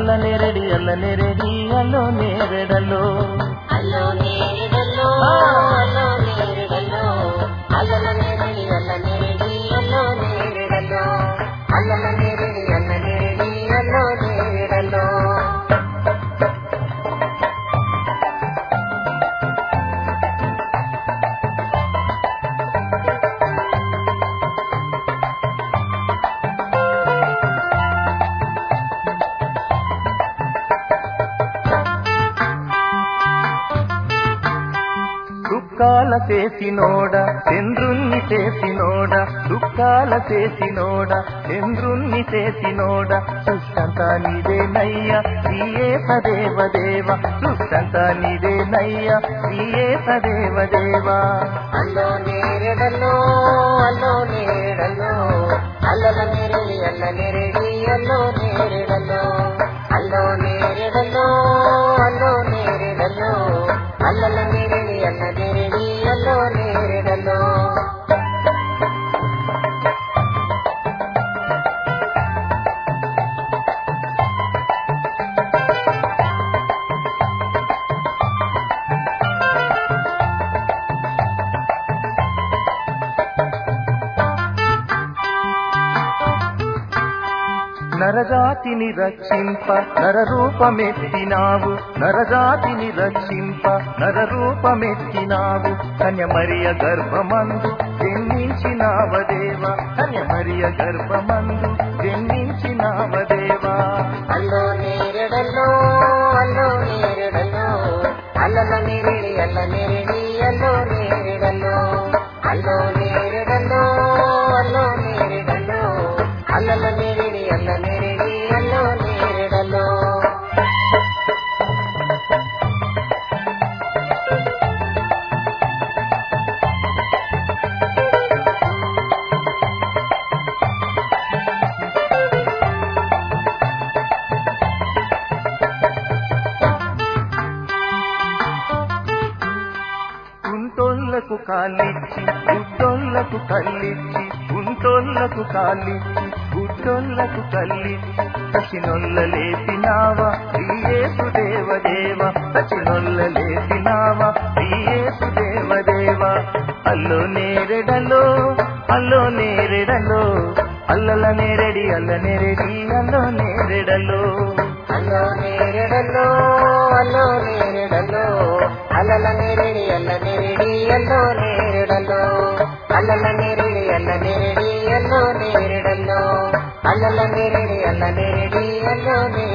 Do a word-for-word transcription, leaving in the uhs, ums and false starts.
ಅಲ್ಲಲ ನೆರಡಿ ಅಲ್ಲ ನೆರಡಿ ಅಲ್ಲೋ ನೇರಡಲೋ ಅಲ್ಲೋ ನೇರಡಲೋ ಅಲ್ಲೋ ನೇರಡಲೋ ಅಲ್ಲಲ ನೆರಡಿ ಅಲ್ಲ ನೆರಡಿ ಅಲ್ಲೋ ನೇರಡಲೋ ಅಲ್ಲಲ ನೆರಡಿ ಅಲ್ಲ ನೆರಡಿ ಅಲ್ಲೋ ನೇರಡಲೋ దుఃఖాల చేసినోడ చంద్రుణ్ణి చేసినోడ దుఃఖాల చేసినోడ చంద్రుణ్ణి చేసినోడ సుష్టంతా నీదేనయ్య నీయే సదేవ దేవ సుష్టంతా నీదేనయ్య నీయే సదేవ దేవ అల్లో నేరడలో అల్లో నేరడలో అల్లల నెరడి అల్ల నెరడి అల్లో నేరడలో అల్లో నేరడలో అల్లో నేరడలో అల్లల నెరడి అల్ల నెరడి అల్లో నేరడలో నరజాతిని రక్షింప నరరూపమెత్తినావు నరజాతిని రక్షింప నరరూపమెత్తినావు కన్యమరియ గర్భమందు జన్మించినావదేవ కన్యమరియ గర్భమందు జన్మించినావదేవ అల్లో నేరడలో అల్లో నేరడలో అల్లల నెరడి అల్ల నెరడి అల్లో నేరడలో అల్లో నేరడలో అల్లో నేరడలో అల్లల నెరడి అల్ల నెరడి అల్లో నేరడలో గుంటోళ్లకు కాలిచ్చి గుడ్డోళ్లకు కల్లిచ్చి గుంటోళ్లకు కాలిచ్చి గుడ్డోళ్లకు కల్లిచ్చి సచినొల్ల లేపినావా శ్రీయేసు దేవదేవ సచినొల్ల లేపినావా శ్రీయేసు దేవదేవ అల్లో నేరెడలో అల్లో నేరెడలో అల్లల నేరడి అల్ల నెరడి అల్లో నేరెడలో అల్లో నేరడలో అల్లో నేరడలో అల్లల నెరడి అల్ల నెరడి అల్లో నేరడలో అల్లల నెరడి అల్ల నెరడి అల్లో నేరడలో అల్లల నెరడి అల్ల నెరడి అల్లో